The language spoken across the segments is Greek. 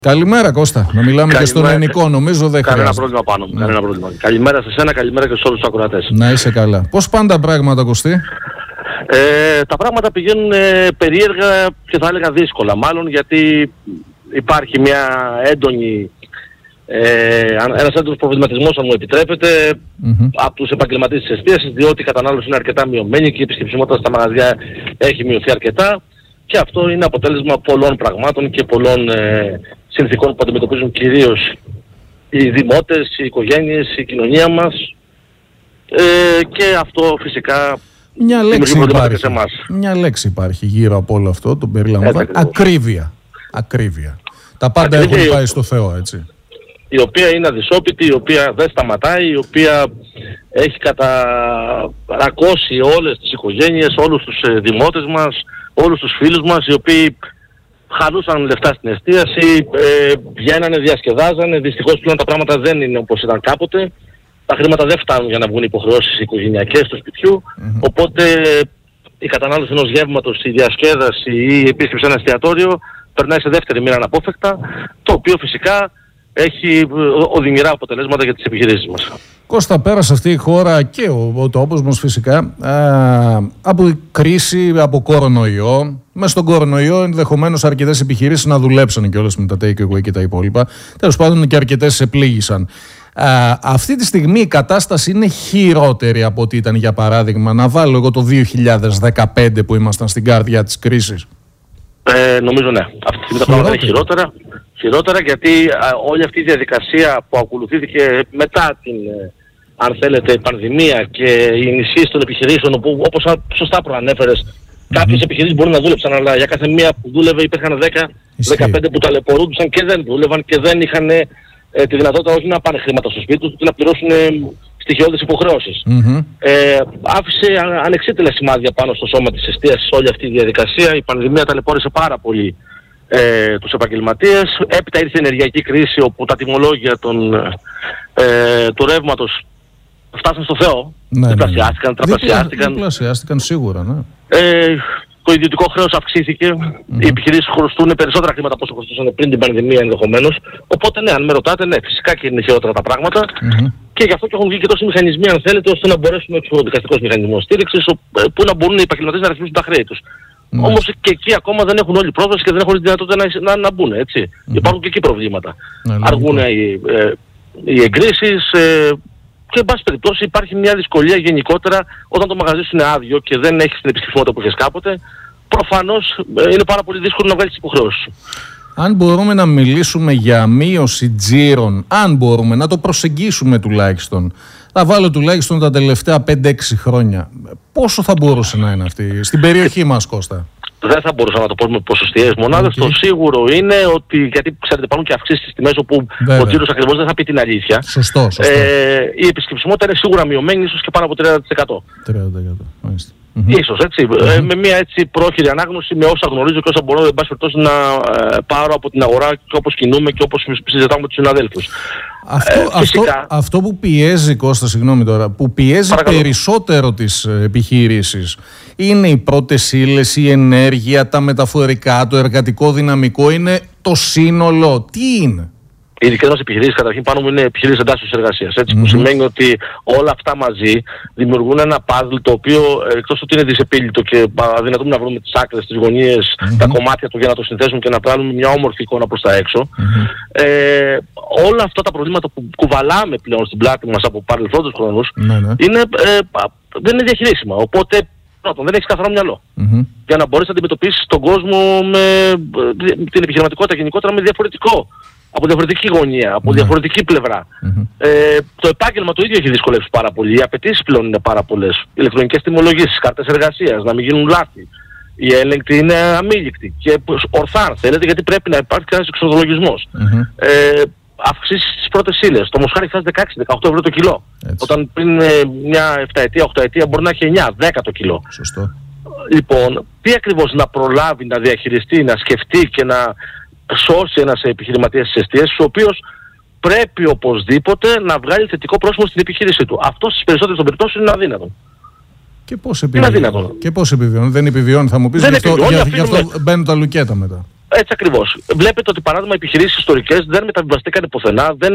Καλημέρα Κώστα, να μιλάμε και στον ελληνικό, νομίζω δεν χρειάζεται. Κανένα πρόβλημα πάνω μου, κανένα πρόβλημα. Καλημέρα σε σένα, καλημέρα και σε όλους τους ακροατές. Να είσαι καλά. Πώς πάνε τα πράγματα, Κωστή? Τα πράγματα πηγαίνουν περίεργα και θα έλεγα δύσκολα, μάλλον γιατί υπάρχει μια έντονη, ένας έντονος προβληματισμός, αν μου επιτρέπετε, από τους επαγγελματίες της εστίασης, διότι η κατανάλωση είναι αρκετά μειωμένη και η επισκεψιμότητα στα μαγαζιά έχει μειωθεί αρκετά. Και αυτό είναι αποτέλεσμα πολλών πραγμάτων και πολλών συνθηκών που αντιμετωπίζουν κυρίως οι δημότες, οι οικογένειες, η κοινωνία μας. Και αυτό φυσικά δημιουργεί προβλήματα και σε εμάς. Μια λέξη υπάρχει γύρω από όλο αυτό, το περιλαμβάνω. Ακρίβεια. Ακρίβεια. Τα πάντα έχουν πάει στο Θεό, έτσι. Η οποία είναι αδυσόπιτη, η οποία δεν σταματάει, η οποία έχει καταρακώσει όλες τις οικογένειες, όλους τους δημότες μας, όλους τους φίλους μας, οι οποίοι χαλούσαν λεφτά στην εστίαση, βγαίνανε, διασκεδάζανε. Δυστυχώς πλέον τα πράγματα δεν είναι όπως ήταν κάποτε. Τα χρήματα δεν φτάνουν για να βγουν υποχρεώσεις οικογενειακές του σπιτιού. Οπότε η κατανάλωση ενός γεύματος, η διασκέδαση ή η επίσκεψη σε ένα εστιατόριο περνάει σε δεύτερη μοίρα αναπόφευκτα, το οποίο φυσικά έχει οδυνηρά αποτελέσματα για τις επιχειρήσεις μας. Κώστα, πέρασε αυτή η χώρα και ο τόπος μας φυσικά από κρίση, από κορονοϊό. Μες στον κορονοϊό ενδεχομένως αρκετές επιχειρήσεις να δουλέψαν και όλες με τα take away και τα υπόλοιπα. Τέλος πάντων και αρκετές επλήγησαν. Αυτή τη στιγμή η κατάσταση είναι χειρότερη από ό,τι ήταν, για παράδειγμα, να βάλω εγώ το 2015 που ήμασταν στην καρδιά της κρίσης. Νομίζω ναι. Αυτή τη στιγμή τα πράγματα είναι χειρότερα γιατί όλη αυτή η διαδικασία που ακολουθήθηκε μετά την, αν θέλετε, πανδημία και η ενισχύση των επιχειρήσεων, όπου όπως σωστά προανέφερες, κάποιες επιχειρήσεις μπορεί να δούλεψαν, αλλά για κάθε μία που δούλευε υπήρχαν 10-15 που ταλαιπωρούνταν και δεν δούλευαν και δεν είχαν τη δυνατότητα όχι να πάνε χρήματα στο σπίτι τους, να πληρώσουν στοιχειώδεις υποχρεώσεις. Άφησε ανεξίτηλα σημάδια πάνω στο σώμα της εστίασης όλη αυτή η διαδικασία. Η πανδημία ταλαιπώρησε πάρα πολύ τους επαγγελματίες. Έπειτα ήρθε η ενεργειακή κρίση, όπου τα τιμολόγια του ρεύματος φτάσαν στο Θεό. Διπλασιάστηκαν, τραπλασιάστηκαν. Διπλασιάστηκαν σίγουρα, ναι. Το ιδιωτικό χρέος αυξήθηκε. Οι επιχειρήσεις χρωστούν περισσότερα χρήματα από όσο χρωστούσαν πριν την πανδημία ενδεχομένως. Οπότε ναι, αν με ρωτάτε, ναι, φυσικά και είναι χειρότερα τα πράγματα. Και γι' αυτό και έχουν βγει και τόσοι μηχανισμοί, αν θέλετε, ώστε να μπορέσουμε, ο δικαστικός μηχανισμός στήριξης, που να μπορούν οι επαγγελματίες να ρυθμίσουν τα χρέη τους. Όμως και εκεί ακόμα δεν έχουν όλη πρόσβαση και δεν έχουν τη δυνατότητα να μπουν, έτσι. Υπάρχουν και εκεί προβλήματα. Αργούν οι εγκρίσεις. Και εν πάση περιπτώσει υπάρχει μια δυσκολία γενικότερα όταν το μαγαζί σου είναι άδειο και δεν έχεις την επισκεψιμότητα που έχεις κάποτε. Προφανώς είναι πάρα πολύ δύσκολο να βγάλεις τις υποχρεώσεις σου. Αν μπορούμε να μιλήσουμε για μείωση τζίρων, αν μπορούμε να το προσεγγίσουμε τουλάχιστον, θα βάλω τουλάχιστον τα τελευταία 5-6 χρόνια, πόσο θα μπορούσε να είναι αυτή στην περιοχή μας, Κώστα? Δεν θα μπορούσα να το πω με ποσοστιαίες μονάδες. Το σίγουρο είναι ότι, γιατί ξέρετε, υπάρχουν και αυξήσεις στις τιμές όπου ο τζίρος ακριβώς δεν θα πει την αλήθεια. Σωστό. Η επισκεψιμότητα είναι σίγουρα μειωμένη, ίσως και πάνω από 30%. 30%, μάλιστα. Ίσως, έτσι. Με μια έτσι πρόχειρη ανάγνωση, με όσα γνωρίζω και όσα μπορώ, εν πάση περιπτώσει, να πάρω από την αγορά και όπως κινούμε και όπως συζητάμε με τους συναδέλφους. Αυτό που πιέζει, Κώστα, συγγνώμη τώρα, που πιέζει περισσότερο τις επιχειρήσεις είναι οι πρώτες ύλες, η ενέργεια, τα μεταφορικά, το εργατικό δυναμικό, είναι το σύνολο. Τι είναι? Οι δικές μας επιχειρήσεις καταρχήν πάνω μου είναι επιχειρήσεις εντάσσεως εργασίας, έτσι, που σημαίνει ότι όλα αυτά μαζί δημιουργούν ένα παζλ το οποίο, εκτός ότι είναι δυσεπίλητο και αδυνατούμε να βρούμε τις άκρες, τις γωνίες, τα κομμάτια του για να το συνθέσουμε και να βγάλουμε μια όμορφη εικόνα προς τα έξω. Όλα αυτά τα προβλήματα που κουβαλάμε πλέον στην πλάτη μας από παρελθόντους χρόνους δεν είναι διαχειρίσιμα. Οπότε πρώτον, δεν έχεις καθαρό μυαλό. Για να μπορείς να αντιμετωπίσεις τον κόσμο με την επιχειρηματικότητα γενικότερα από διαφορετική γωνία, από διαφορετική πλευρά. Το επάγγελμα το ίδιο έχει δυσκολεύσει πάρα πολύ. Οι απαιτήσεις πλέον είναι πάρα πολλές. Ηλεκτρονικές τιμολογήσεις, κάρτες εργασίας, να μην γίνουν λάθη. Οι έλεγκτοι είναι αμήλικτοι και ορθά, αν θέλετε, γιατί πρέπει να υπάρχει και ένας εξορθολογισμός. Αυξήσεις στις πρώτες ύλες. Το μοσχάρι φτάσει 16-18 ευρώ το κιλό. Όταν πριν μια 7-8 ετία μπορεί να έχει 9-10 το κιλό. Σωστό. Λοιπόν, τι ακριβώς να προλάβει, να διαχειριστεί, να σκεφτεί και να σώσει ένας επιχειρηματίας της εστίασης, ο οποίος πρέπει οπωσδήποτε να βγάλει θετικό πρόσημο στην επιχείρησή του. Αυτό στις περισσότερες των περιπτώσεις είναι αδύνατο. Και πώς επιβιώνει? Δεν επιβιώνει, θα μου πεις, γι' αυτό μπαίνουν τα λουκέτα μετά. Έτσι ακριβώς. Βλέπετε ότι παράδειγμα οι επιχειρήσεις ιστορικές δεν μεταβιβαστήκαν πουθενά, δεν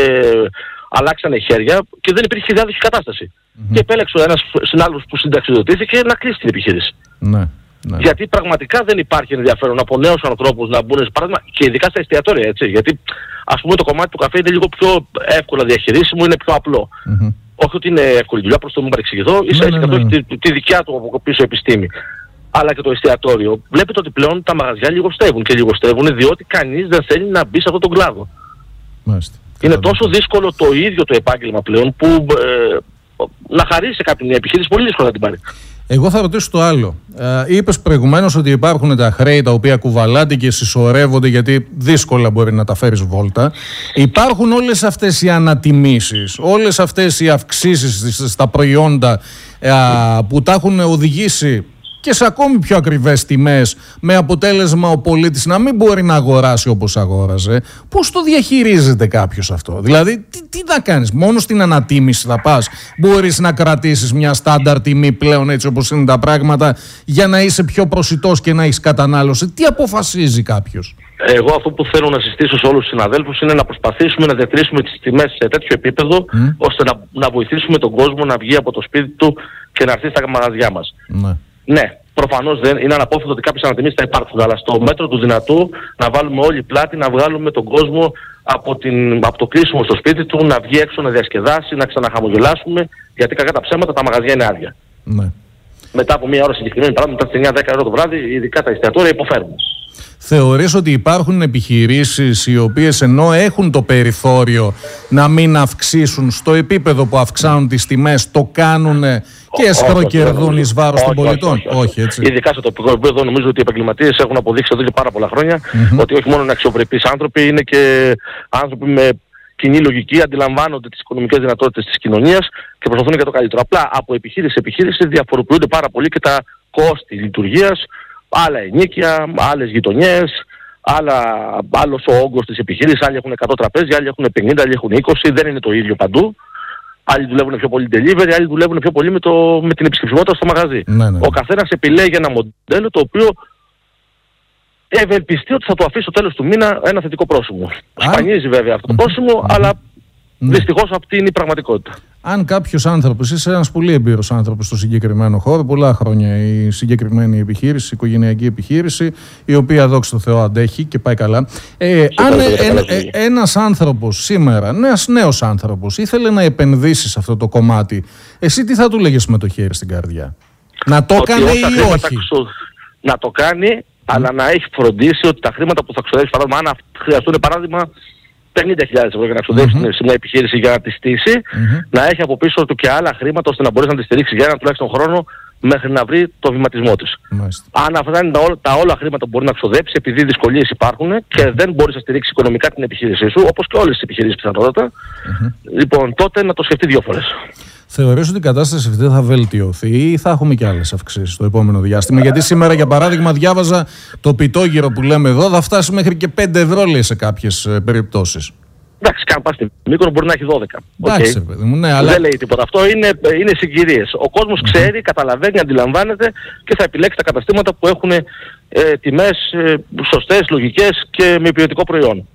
αλλάξανε χέρια και δεν υπήρχε διάδοχη κατάσταση. Και επέλεξε ένας συνάδελφος που συνταξιδοτήθηκε να κλείσει την επιχείρηση. Ναι. Γιατί πραγματικά δεν υπάρχει ενδιαφέρον από νέους ανθρώπους να μπουν, παράδειγμα, και ειδικά στα εστιατόρια, έτσι. Γιατί ας πούμε το κομμάτι του καφέ είναι λίγο πιο εύκολα διαχειρίσιμο, είναι πιο απλό. Όχι ότι είναι εύκολη δουλειά, προς το μην παρεξηγηθώ, ίσα έχει τη δικιά του από πίσω επιστήμη. Αλλά και το εστιατόριο. Βλέπετε ότι πλέον τα μαγαζιά λιγοστεύουν και λιγοστεύουν διότι κανείς δεν θέλει να μπει σε αυτόν τον κλάδο. Είναι τόσο δύσκολο το ίδιο το επάγγελμα πλέον που να χαρίσει σε κάποιον μια επιχείρηση πολύ δύσκολο να την πάρει. Εγώ θα ρωτήσω το άλλο. Είπες προηγουμένως ότι υπάρχουν τα χρέη τα οποία κουβαλάτε και συσσωρεύονται γιατί δύσκολα μπορεί να τα φέρεις βόλτα. Υπάρχουν όλες αυτές οι ανατιμήσεις, όλες αυτές οι αυξήσεις στα προϊόντα που τα έχουν οδηγήσει και σε ακόμη πιο ακριβές τιμές, με αποτέλεσμα ο πολίτης να μην μπορεί να αγοράσει όπως αγόραζε. Πώς το διαχειρίζεται κάποιος αυτό? Δηλαδή, τι να κάνεις? Μόνο στην ανατίμηση θα πας? Μπορείς να κρατήσεις μια στάνταρ τιμή πλέον έτσι όπως είναι τα πράγματα για να είσαι πιο προσιτός και να έχεις κατανάλωση? Τι αποφασίζει κάποιος? Εγώ αυτό που θέλω να συστήσω σε όλους τους συναδέλφους είναι να προσπαθήσουμε να διατηρήσουμε τις τιμές σε τέτοιο επίπεδο, ώστε να βοηθήσουμε τον κόσμο να βγει από το σπίτι του και να έρθει στα μαγαζιά μας. Ναι, προφανώς δεν είναι αναπόφευκτο ότι κάποιες ανατιμήσεις θα υπάρχουν, αλλά στο μέτρο του δυνατού να βάλουμε όλη πλάτη, να βγάλουμε τον κόσμο από το κλείσιμο στο σπίτι του, να βγει έξω να διασκεδάσει, να ξαναχαμογελάσουμε, γιατί κακά τα ψέματα τα μαγαζιά είναι άδεια. Μετά από μια ώρα συγκεκριμένη, παράδειγμα, μετά τις 9-10 ώρα το βράδυ, ειδικά τα εστιατόρια υποφέρουν. Θεωρείς ότι υπάρχουν επιχειρήσεις οι οποίες ενώ έχουν το περιθώριο να μην αυξήσουν στο επίπεδο που αυξάνουν τις τιμές, το κάνουν και εσχροκερδούν εις βάρος των πολιτών? Όχι, έτσι. Ειδικά στο τοπικό επίπεδο νομίζω ότι οι επαγγελματίες έχουν αποδείξει εδώ και πάρα πολλά χρόνια ότι όχι μόνο είναι αξιοπρεπείς άνθρωποι, είναι και άνθρωποι με κοινή λογική, αντιλαμβάνονται τις οικονομικές δυνατότητες της κοινωνίας και προσπαθούν για το καλύτερο. Απλά από επιχείρηση σε επιχείρηση διαφοροποιούνται πάρα πολύ και τα κόστη λειτουργίας. Άλλα ενοίκια, άλλες γειτονιές, άλλος ο όγκος της επιχείρησης. Άλλοι έχουν 100 τραπέζια, άλλοι έχουν 50, άλλοι έχουν 20. Δεν είναι το ίδιο παντού. Άλλοι δουλεύουν πιο πολύ delivery, άλλοι δουλεύουν πιο πολύ με την επισκεψιμότητα στο μαγαζί. Ο καθένας επιλέγει ένα μοντέλο το οποίο ευελπιστεί ότι θα του αφήσει στο τέλος του μήνα ένα θετικό πρόσημο. Σπανίζει βέβαια αυτό το πρόσημο, αλλά δυστυχώς αυτή είναι η πραγματικότητα. Αν κάποιος άνθρωπος, είσαι ένας πολύ εμπειρος άνθρωπος στο συγκεκριμένο χώρο, πολλά χρόνια η συγκεκριμένη επιχείρηση, η οικογενειακή επιχείρηση, η οποία δόξα τω Θεώ αντέχει και πάει καλά. Αν ένας άνθρωπος σήμερα, ένας νέος άνθρωπος, ήθελε να επενδύσει σε αυτό το κομμάτι, εσύ τι θα του λέγες με το χέρι στην καρδιά? Να το κάνει ή όχι? Να το κάνει, αλλά να έχει φροντίσει ότι τα χρήματα που θα ξοδέψει, παράδειγμα, αν χρειαστούν παράδειγμα 50.000 ευρώ για να ξοδέψει σε μια επιχείρηση για να τη στήσει, να έχει από πίσω του και άλλα χρήματα ώστε να μπορέσει να τη στηρίξει για έναν τουλάχιστον χρόνο μέχρι να βρει το βηματισμό της. Αν αυτά είναι τα όλα χρήματα που μπορεί να ξοδέψει, επειδή δυσκολίες υπάρχουν και δεν μπορεί να στηρίξει οικονομικά την επιχείρησή σου, όπως και όλες τις επιχειρήσεις πιθανότατα, λοιπόν, τότε να το σκεφτεί 2 φορές. Θεωρείς ότι η κατάσταση αυτή θα βελτιωθεί ή θα έχουμε και άλλες αυξήσεις στο επόμενο διάστημα? Γιατί σήμερα, για παράδειγμα, διάβαζα το πιτόγυρο που λέμε εδώ θα φτάσει μέχρι και 5 ευρώ, λέει, σε κάποιες περιπτώσεις. Εντάξει, και αν πας στην Μύκονο μπορεί να έχει 12. Εντάξει, παιδί μου, ναι, αλλά... Δεν λέει τίποτα. Αυτό είναι συγκυρίες. Ο κόσμος ξέρει, καταλαβαίνει, αντιλαμβάνεται και θα επιλέξει τα καταστήματα που έχουν τιμές σωστές, λογικές και με ποιοτικό προϊόν.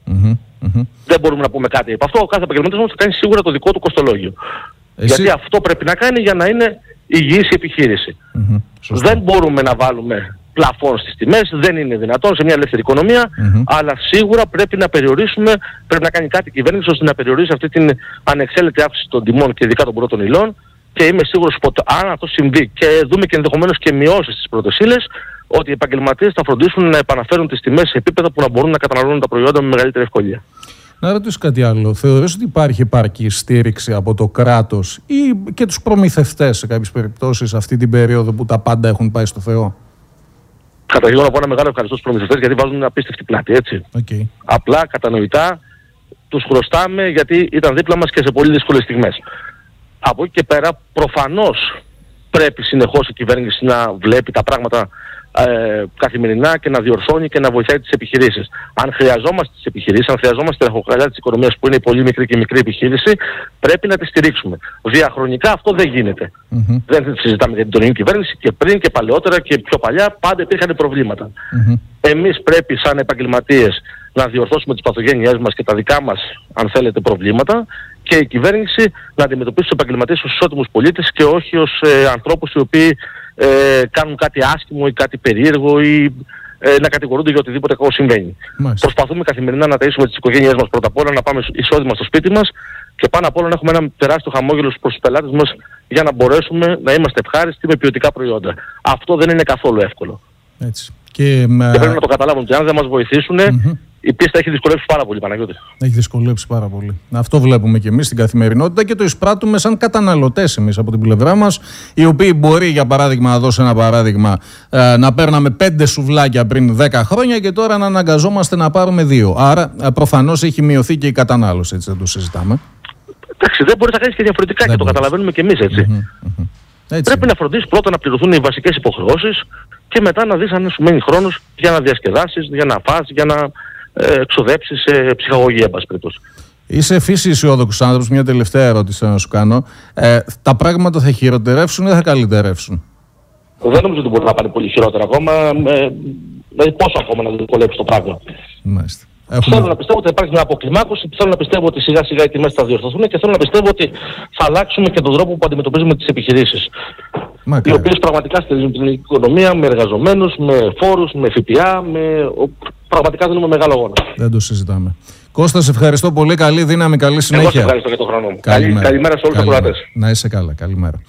Δεν μπορούμε να πούμε κάτι από αυτό. Ο κάθε επαγγελματίας όμως θα κάνει σίγουρα το δικό του κοστολόγιο. Γιατί αυτό πρέπει να κάνει για να είναι υγιής η επιχείρηση. Δεν μπορούμε να βάλουμε πλαφόν στις τιμές, δεν είναι δυνατόν σε μια ελεύθερη οικονομία, αλλά σίγουρα πρέπει να περιορίσουμε, πρέπει να κάνει κάτι η κυβέρνηση ώστε να περιορίσει αυτή την ανεξέλεγκτη αύξηση των τιμών και ειδικά των πρώτων υλών, και είμαι σίγουρος ότι αν αυτό συμβεί και δούμε και ενδεχομένως και μειώσεις στις πρώτες ύλες, ότι οι επαγγελματίες θα φροντίσουν να επαναφέρουν τις τιμές σε επίπεδα που να μπορούν να καταναλώνουν τα προϊόντα με μεγαλύτερη ευκολία. Να ρωτήσω κάτι άλλο. Θεωρείς ότι υπάρχει επαρκή στήριξη από το κράτος ή και τους προμηθευτές σε κάποιες περιπτώσεις αυτή την περίοδο που τα πάντα έχουν πάει στο Θεό? Καταρχήν να πω ένα μεγάλο ευχαριστώ στους προμηθευτές γιατί βάζουν μια απίστευτη πλάτη, έτσι. Απλά, κατανοητά, τους χρωστάμε γιατί ήταν δίπλα μας και σε πολύ δύσκολες στιγμές. Από εκεί και πέρα, προφανώς πρέπει συνεχώς η κυβέρνηση να βλέπει τα πράγματα καθημερινά και να διορθώνει και να βοηθάει τις επιχειρήσεις. Αν χρειαζόμαστε τις επιχειρήσεις, αν χρειαζόμαστε την ραχοκοκαλιά της οικονομίας που είναι η πολύ μικρή και μικρή επιχείρηση, πρέπει να τη στηρίξουμε. Διαχρονικά αυτό δεν γίνεται. Δεν συζητάμε για την τωρινή κυβέρνηση, και πριν και παλαιότερα και πιο παλιά πάντα υπήρχαν προβλήματα. Εμείς πρέπει σαν επαγγελματίες να διορθώσουμε τις παθογένειές μας και τα δικά μας, αν θέλετε, προβλήματα, και η κυβέρνηση να αντιμετωπίσει τους επαγγελματίες ως ισότιμους πολίτες και όχι ως ανθρώπους οι οποίοι κάνουν κάτι άσχημο ή κάτι περίεργο ή να κατηγορούνται για οτιδήποτε κακό συμβαίνει. Προσπαθούμε καθημερινά να ταΐσουμε τις οικογένειές μας πρώτα απ' όλα, να πάμε εισόδημα στο σπίτι μας και πάνω απ' όλα να έχουμε ένα τεράστιο χαμόγελο προς τους πελάτες μας για να μπορέσουμε να είμαστε ευχάριστοι με ποιοτικά προϊόντα. Αυτό δεν είναι καθόλου εύκολο. Έτσι. Και πρέπει να το καταλάβουν, και αν δεν μας βοηθήσουν, η πίστα έχει δυσκολέψει πάρα πολύ, Παναγιώτη. Έχει δυσκολέψει πάρα πολύ. Αυτό βλέπουμε και εμείς στην καθημερινότητα και το εισπράττουμε σαν καταναλωτές εμείς από την πλευρά μας, οι οποίοι μπορεί, για παράδειγμα, να δώσω ένα παράδειγμα, να παίρναμε 5 σουβλάκια πριν 10 χρόνια και τώρα να αναγκαζόμαστε να πάρουμε 2. Άρα προφανώς έχει μειωθεί και η κατανάλωση, έτσι δεν το συζητάμε. Εντάξει, δεν μπορεί να κάνεις και διαφορετικά, και το καταλαβαίνουμε και εμείς, έτσι. Πρέπει να φροντίσεις πρώτα να πληρωθούν οι βασικές υποχρεώσεις και μετά να δεις αν σου μένει χρόνος για να διασκεδάσεις, για να φας, για να εξοδέψεις ψυχαγωγία, εν πάση περιπτώσει. Είσαι φύση αισιόδοξος άνθρωπος. Μια τελευταία ερώτηση θέλω να σου κάνω. Τα πράγματα θα χειροτερεύσουν ή θα καλυτερεύσουν? Δεν νομίζω ότι μπορεί να πάνε πολύ χειρότερα ακόμα. Πόσο ακόμα να δυσκολέψει το πράγμα. Μάλιστα. Θέλω να πιστεύω ότι θα υπάρχει μια αποκλιμάκωση, θέλω να πιστεύω ότι σιγά σιγά οι τιμές θα διορθωθούν και θέλω να πιστεύω ότι θα αλλάξουμε και τον τρόπο που αντιμετωπίζουμε τις επιχειρήσεις. Οι οποίες πραγματικά στηρίζουν την οικονομία με εργαζομένους, με φόρους, με ΦΠΑ, πραγματικά δίνουμε μεγάλο αγώνα. Δεν το συζητάμε. Κώστα, σε ευχαριστώ πολύ. Καλή δύναμη, καλή συνέχεια. Εγώ σε ευχαριστώ για τον χρόνο μου. Καλημέρα σε όλους τους ακροατές. Να είσαι καλά. Καλημέρα.